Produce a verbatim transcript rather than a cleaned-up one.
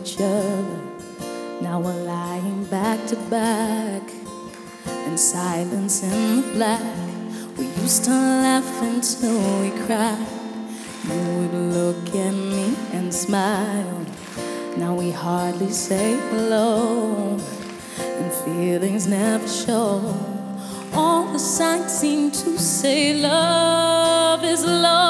each other. Now we're lying back to back in silence in the black. We used to laugh until we cried. You would look at me and smile. Now we hardly say hello, and feelings never show. All the signs seem to say love is love.